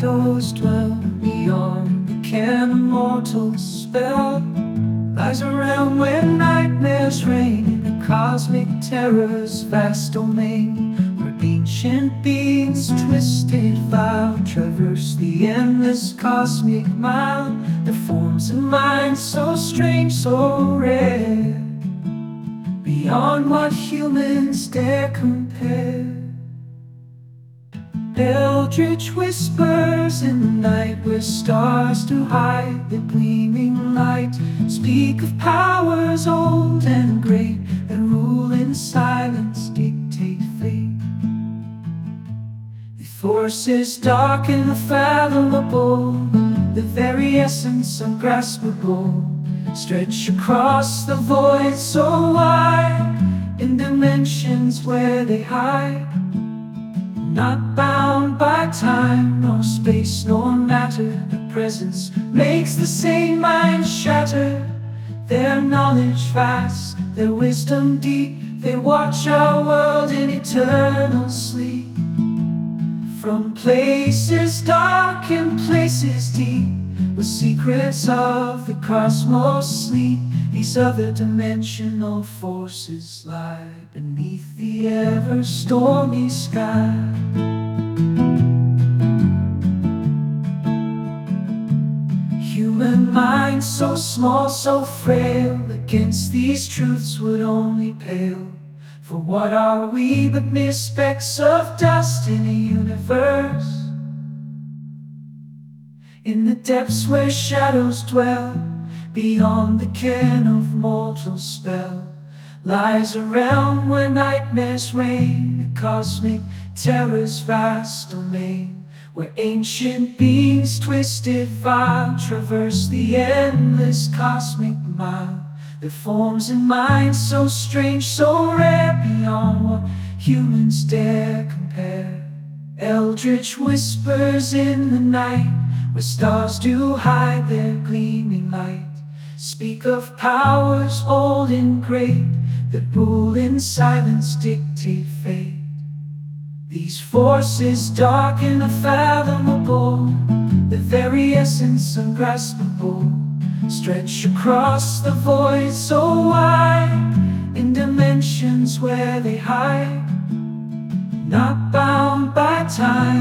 shadows dwell, beyond the ken of mortal spell, lies a realm where nightmares reign, in the cosmic terror's vast domain, where ancient beings twisted vile traverse the endless cosmic mile. The forms and minds so strange, so rare, beyond what humans dare compare. Eldritch whispers in the night, where stars do hide their gleaming light, speak of powers old and great that rule in silence, dictate fate. The forces dark and unfathomable, the very essence ungraspable, stretch across the void so wide, in dimensions where they hide. Not bound by time, nor space, nor matter, their presence makes the sane mind shatter. Their knowledge vast, their wisdom deep, they watch our world in eternal sleep. From places dark and places deep, where secrets of the cosmos sleep, these other dimensional forces lie beneath the ever-stormy sky. Human minds so small, so frail, against these truths would only pale. For what are we but mere specks of dust in a universe? In the depths where shadows dwell, beyond the ken of mortal spell, lies a realm where nightmares reign, a cosmic terror's vast domain, where ancient beings twisted vile traverse the endless cosmic mile. Their forms and minds so strange, so rare, beyond what humans dare compare. Eldritch whispers in the night, where stars do hide their gleaming light, speak of powers old and great that rule in silence, dictate fate. These forces dark and unfathomable, the very essence ungraspable, stretch across the void so wide, in dimensions where they hide. Not bound by time,